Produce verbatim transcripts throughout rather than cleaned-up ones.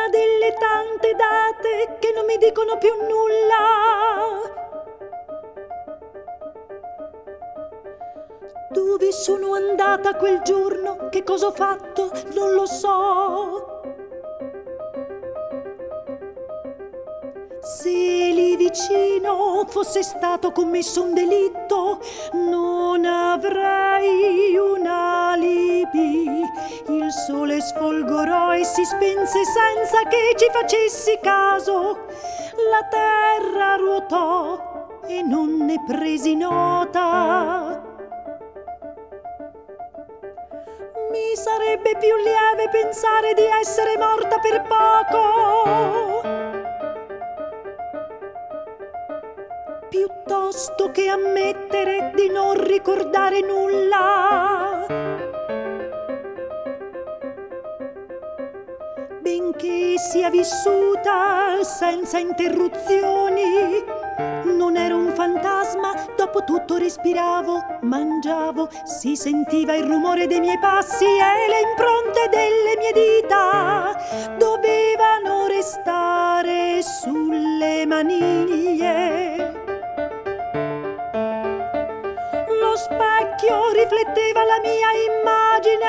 una delle tante date che non mi dicono più nulla. Dove sono andata quel giorno? Che cosa ho fatto? Non lo so. Se lì vicino fosse stato commesso un delitto, non avrei un alibi. Il sole sfolgorò e si spense senza che ci facessi caso. La terra ruotò e non ne presi nota. Mi sarebbe più lieve pensare di essere morta per poco, piuttosto che ammettere di non ricordare nulla. Benché sia vissuta senza interruzioni, non ero un fantasma, dopo tutto respiravo, mangiavo, si sentiva il rumore dei miei passi e le impronte delle mie dita dovevano restare sulle maniglie. Lo specchio rifletteva la mia immagine,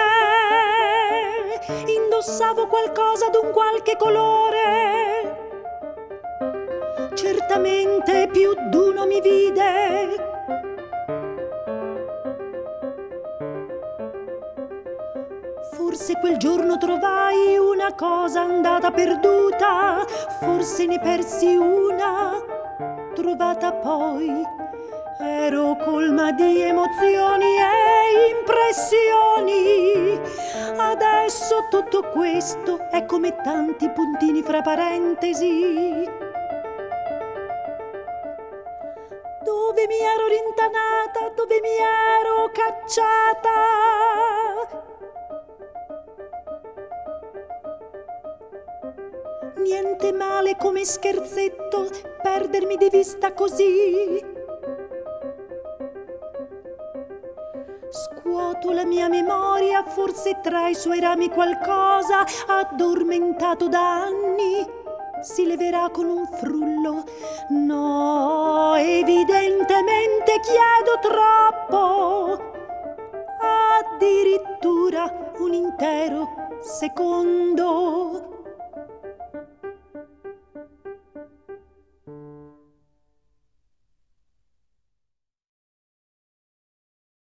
indossavo qualcosa d'un qualche colore. Certamente più d'uno mi vide. Forse quel giorno trovai una cosa andata perduta, forse ne persi una, trovata poi. Ero colma di emozioni e impressioni. Adesso tutto questo è come tanti puntini fra parentesi. Dove mi ero rintanata, dove mi ero cacciata. Niente male come scherzetto perdermi di vista così. Scuoto la mia memoria, forse tra i suoi rami qualcosa, addormentato da anni, si leverà con un frullo. No, evidentemente chiedo troppo. Addirittura un intero secondo.